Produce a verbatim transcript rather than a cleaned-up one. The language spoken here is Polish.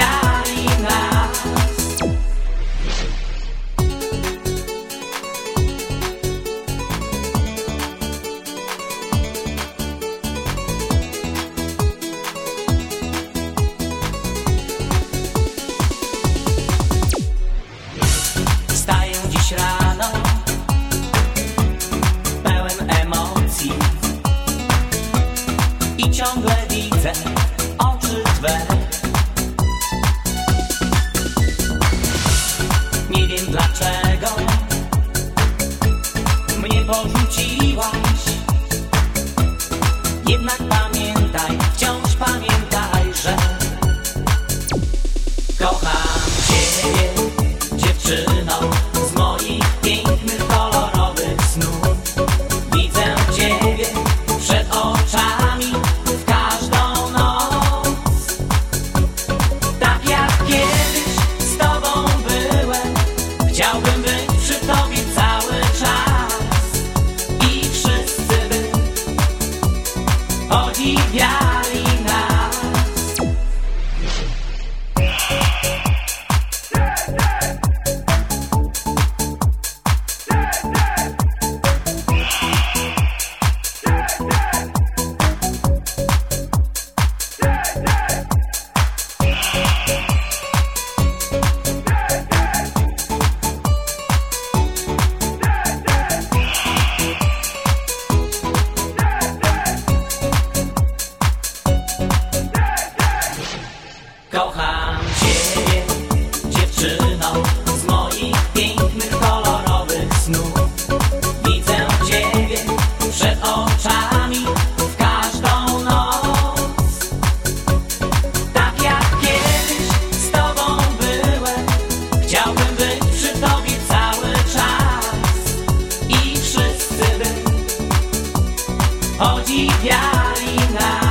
podziwiali nas. Wstaję dziś rano pełen emocji i ciągle widzę oczy Twe. Nie wiem dlaczego mnie porzuciłaś, jednak pamiętaj, wciąż pamiętaj, że kocham Ciebie, dziewczyno, z moich pięknych, kolorowych snów. Widzę Ciebie przed oczami w każdą noc. Tak jak kiedyś z Tobą byłem, chciałbym być przy Tobie cały czas. I wszyscy by podziwiali nas. Kocham Ciebie, dziewczyno, z moich pięknych, kolorowych snów. Widzę Ciebie przed oczami w każdą noc. Tak jak kiedyś z Tobą byłem, chciałbym być przy Tobie cały czas. I wszyscy by podziwiali nas.